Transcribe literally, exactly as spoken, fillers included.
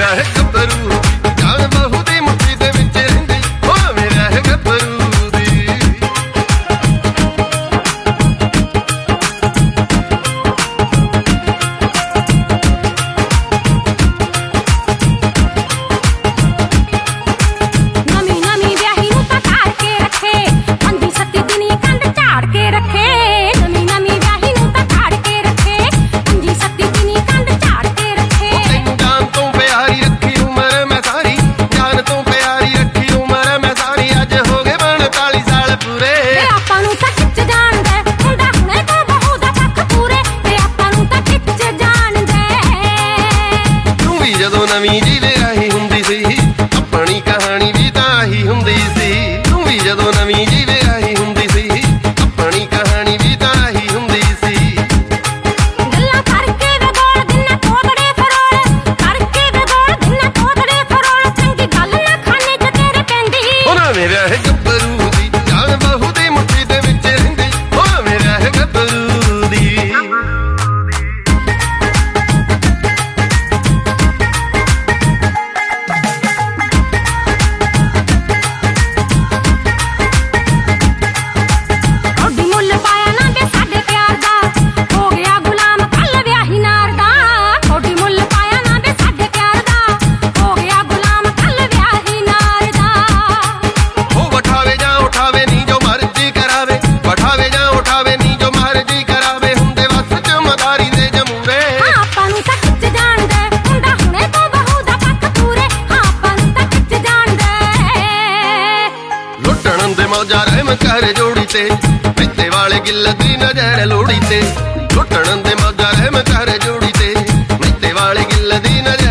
मेरा है गब्बरू जान बहू दी मुट्ठी दे विच रहिंदी ओ मेरा है गब्बरू नवीं जी विआही हुंदी सी अपनी कहानी भी तां ही हुंदी सी तू भी जदों नवीं जी विआही हुंदी सी अपनी कहानी भी तां ही हुंदी सी गल्लां करके विगोड़ दिना कोदड़े फरोल करके विगोड़ दिना कोदड़े फरोल चंगी गल ना खाने च तेरे पैंदी ओ ना मेरा है गब्बरू दी जान बहू दी मुट्ठी दे विच रहिंदी ओ मेरा है गब्बरू दी मौजा रहम कर जोड़ी ते मित्ते वाले गिल दी नजर लोड़ी ते लुटण दे मौजा रहम कर जोड़ी ते मित्ते वाले गिल दी नजर